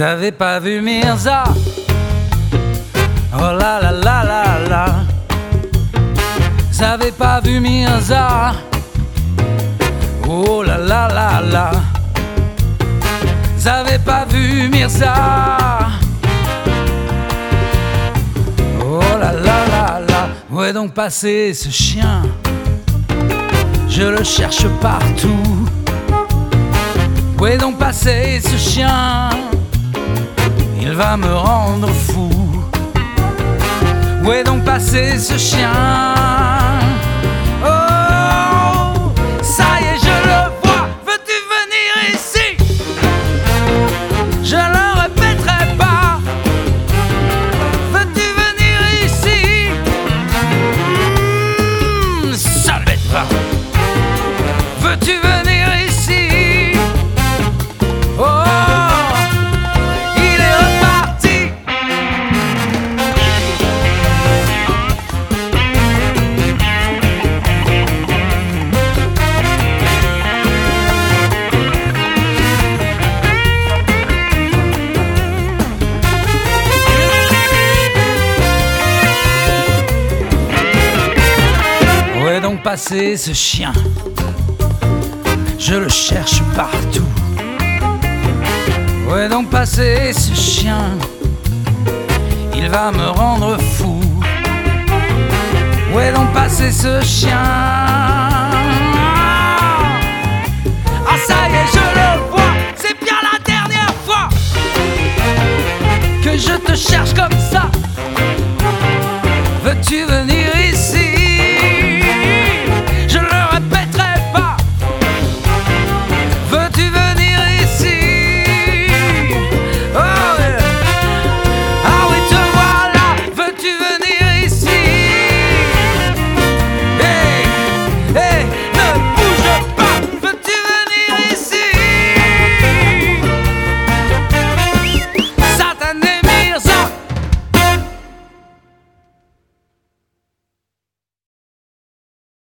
Vous avez pas vu Mirza? Oh la la la la la. Vous avez pas vu Mirza? Oh la la la la. Vous avez pas vu Mirza? Oh la la la la. Où est donc passé ce chien? Je le cherche partout. Où est donc passé ce chien? Il va me rendre fou. Où est donc passé ce chien? Oh, ça y est, je le vois. Veux-tu venir ici? Je le répéterai pas. Veux-tu venir ici? Sale bête, va. Veux-tu venir ici? Oh, il est reparti. Où est donc passé ce chien? Je le cherche partout. Où est donc passé ce chien? Il va me rendre fou. Où est donc passé ce chien? Ah ça y est, je le vois. C'est bien la dernière fois que je te cherche comme ça. Veux-tu venir?